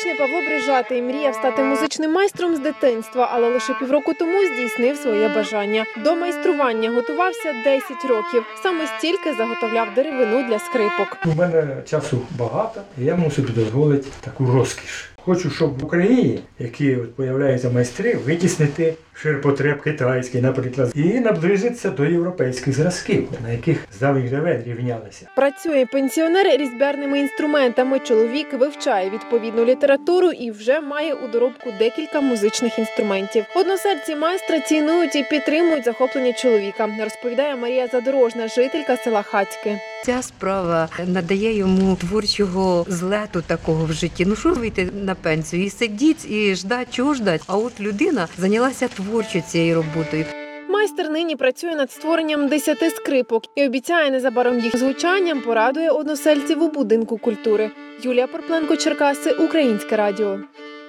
10-річний Павло Брижатий мріяв стати музичним майстром з дитинства, але лише півроку тому здійснив своє бажання. До майстрування готувався 10 років. Саме стільки заготовляв деревину для скрипок. У мене часу багато, і я можу собі дозволити таку розкіш. Хочу, щоб в Україні, які з'являються майстри, витіснити ширпотреб китайський, наприклад, і наблизитися до європейських зразків, на яких давніх давен рівнялися. Працює пенсіонер різьбярними інструментами. Чоловік вивчає відповідну літературу і вже має у доробку декілька музичних інструментів. Односельці майстра цінують і підтримують захоплення чоловіка, розповідає Марія Задорожна, жителька села Хацьки. Ця справа надає йому творчого злету такого в житті. Ну що вийти на пенсію і сидіть, і ждать, чого ждать? А от людина зайнялася творчо цією роботою. Майстер нині працює над створенням 10 скрипок і обіцяє незабаром їх звучанням порадує односельців у будинку культури. Юлія Порпленко, Черкаси, Українське радіо.